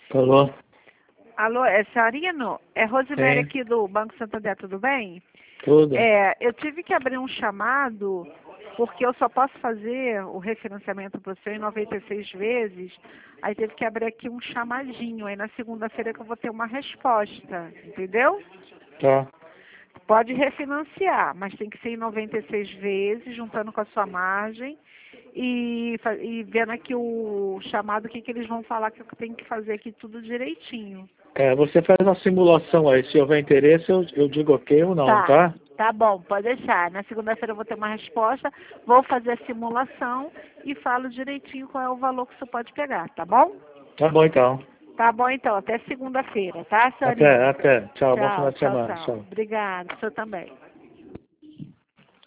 Alô? Alô, é Sarino? É Rosemary Sim. aqui do Banco Santander, tudo bem? Tudo? Eu tive que abrir um chamado porque eu só posso fazer o refinanciamento para o seu em 96 vezes. Aí teve que abrir aqui um chamadinho. Aí na segunda-feira que eu vou ter uma resposta, entendeu? Tá. Pode refinanciar, mas tem que ser em 96 vezes, juntando com a sua margem e vendo aqui o chamado, o que eles vão falar que eu tenho que fazer aqui tudo direitinho. Você faz uma simulação aí. Se houver interesse, eu digo ok ou não, Tá, tá? tá bom, pode deixar. Na segunda-feira eu vou ter uma resposta, vou fazer a simulação e falo direitinho qual é o valor que você pode pegar, tá bom? Tá bom então. Tá bom então, até segunda-feira, tá, Até, senhorinha? até. Tchau, bom final Tchau, de tchau, semana. tchau. Tchau. Obrigada, o senhor também.